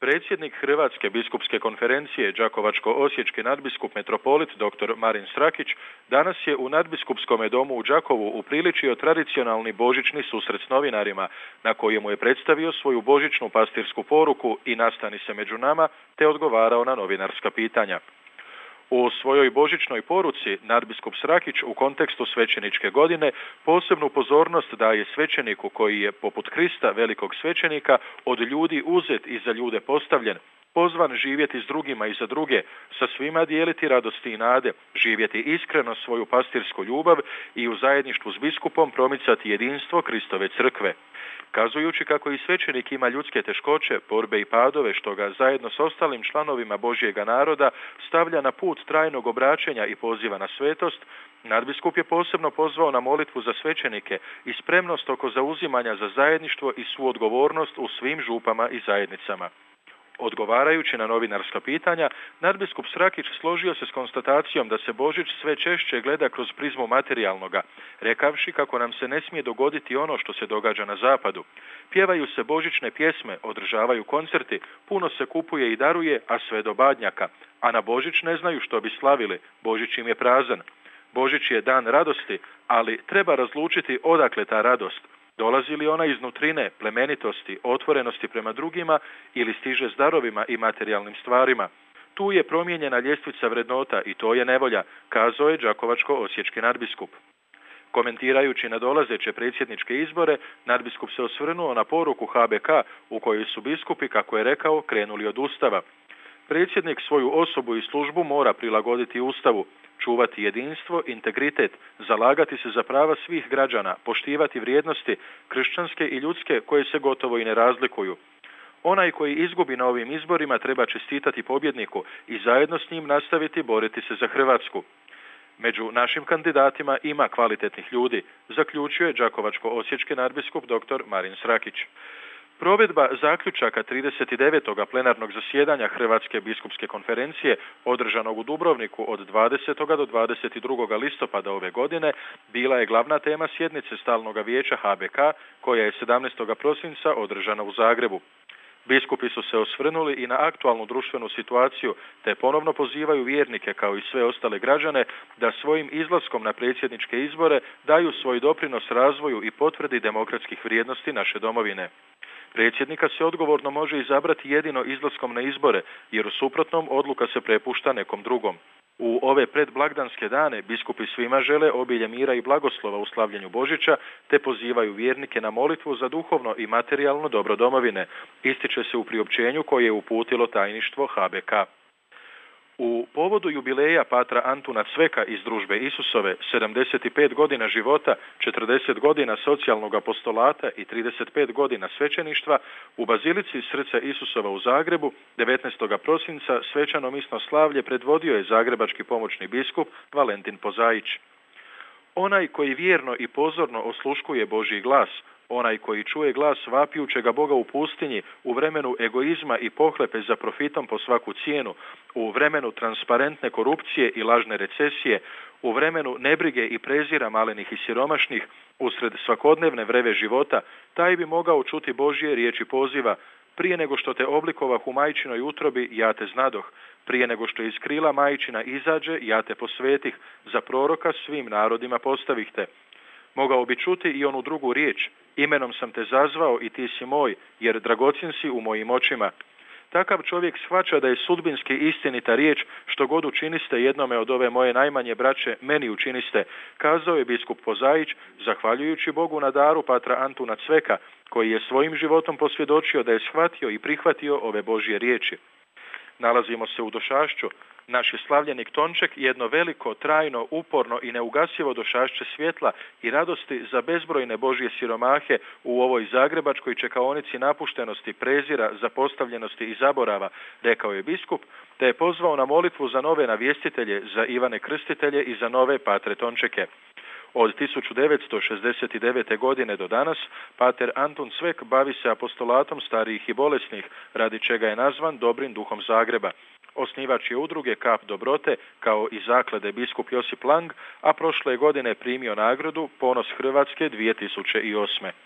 Predsjednik Hrvatske biskupske konferencije, đakovačko-osječki nadbiskup metropolit dr. Marin Srakić danas je u nadbiskupskom domu u Đakovu upriličio tradicionalni božićni susret s novinarima, na kojemu je predstavio svoju božićnu pastirsku poruku i nastani se među nama, te odgovarao na novinarska pitanja. U svojoj božićnoj poruci nadbiskup Srakić u kontekstu svećeničke godine posebnu pozornost daje svećeniku koji je, poput Krista velikog svećenika, od ljudi uzet i za ljude postavljen, pozvan živjeti s drugima i za druge, sa svima dijeliti radosti i nade, živjeti iskreno svoju pastirsku ljubav i u zajedništvu s biskupom promicati jedinstvo Kristove crkve. Kazujući kako i svećenik ima ljudske teškoće, borbe i padove, što ga zajedno s ostalim članovima Božjega naroda stavlja na put trajnog obraćenja i poziva na svetost, nadbiskup je posebno pozvao na molitvu za svećenike i spremnost oko zauzimanja za zajedništvo i suodgovornost u svim župama i zajednicama. Odgovarajući na novinarska pitanja, nadbiskup Srakić složio se s konstatacijom da se Božić sve češće gleda kroz prizmu materijalnoga, rekavši kako nam se ne smije dogoditi ono što se događa na zapadu. Pjevaju se božićne pjesme, održavaju koncerti, puno se kupuje i daruje, a sve do badnjaka, a na Božić ne znaju što bi slavili, Božić im je prazan. Božić je dan radosti, ali treba razlučiti odakle ta radost. Dolazi li ona iznutrine, plemenitosti, otvorenosti prema drugima ili stiže s darovima i materijalnim stvarima? Tu je promijenjena ljestvica vrednota i to je nevolja, kazao je đakovačko-osječki nadbiskup. Komentirajući nadolazeće predsjedničke izbore, nadbiskup se osvrnuo na poruku HBK u kojoj su biskupi, kako je rekao, krenuli od Ustava. Predsjednik svoju osobu i službu mora prilagoditi Ustavu, čuvati jedinstvo, integritet, zalagati se za prava svih građana, poštivati vrijednosti kršćanske i ljudske koje se gotovo i ne razlikuju. Onaj koji izgubi na ovim izborima treba čestitati pobjedniku i zajedno s njim nastaviti boriti se za Hrvatsku. Među našim kandidatima ima kvalitetnih ljudi, zaključio je đakovačko-osječki nadbiskup dr. Marin Srakić. Provedba zaključaka 39. plenarnog zasjedanja Hrvatske biskupske konferencije, održanog u Dubrovniku od 20. do 22. listopada ove godine, bila je glavna tema sjednice Stalnog vijeća HBK, koja je 17. prosinca održana u Zagrebu. Biskupi su se osvrnuli i na aktualnu društvenu situaciju, te ponovno pozivaju vjernike, kao i sve ostale građane, da svojim izlaskom na predsjedničke izbore daju svoj doprinos razvoju i potvrdi demokratskih vrijednosti naše domovine. Predsjednika se odgovorno može izabrati jedino izlaskom na izbore, jer u suprotnom odluka se prepušta nekom drugom. U ove predblagdanske dane biskupi svima žele obilje mira i blagoslova u slavljenju Božića, te pozivaju vjernike na molitvu za duhovno i materijalno dobro domovine, ističe se u priopćenju koje je uputilo tajništvo HBK. U povodu jubileja patra Antuna Cveka iz Družbe Isusove, 75 godina života, 40 godina socijalnog apostolata i 35 godina svećeništva, u Bazilici Srca Isusova u Zagrebu, 19. prosinca svečano misno slavlje predvodio je zagrebački pomoćni biskup Valentin Pozaić. Onaj koji vjerno i pozorno osluškuje Božji glas, onaj koji čuje glas vapijućega Boga u pustinji, u vremenu egoizma i pohlepe za profitom po svaku cijenu, u vremenu transparentne korupcije i lažne recesije, u vremenu nebrige i prezira malenih i siromašnih, usred svakodnevne vreve života, taj bi mogao čuti Božje riječi poziva: prije nego što te oblikovah u majčinoj utrobi, ja te znadoh, prije nego što iz krila majčina izađe, ja te posvetih, za proroka svim narodima postavih te. Mogao bi čuti i onu drugu riječ: imenom sam te zazvao i ti si moj, jer dragocjen si u mojim očima. Takav čovjek shvaća da je sudbinski istinita riječ: što god učiniste jednome od ove moje najmanje braće, meni učiniste, kazao je biskup Pozaić, zahvaljujući Bogu na daru patra Antuna Cveka, koji je svojim životom posvjedočio da je shvatio i prihvatio ove Božje riječi. Nalazimo se u došašću. Naš je slavljenik Tonček jedno veliko, trajno, uporno i neugasivo došašće svjetla i radosti za bezbrojne Božje siromahe u ovoj zagrebačkoj čekaonici napuštenosti, prezira, zapostavljenosti i zaborava, rekao je biskup, te je pozvao na molitvu za nove navjestitelje, za Ivane Krstitelje i za nove patre Tončeke. Od 1969. godine do danas, pater Antun Cvek bavi se apostolatom starijih i bolesnih, radi čega je nazvan Dobrim duhom Zagreba. Osnivač je udruge Kap dobrote, kao i zaklade biskup Josip Lang, a prošle godine primio nagradu Ponos Hrvatske 2008.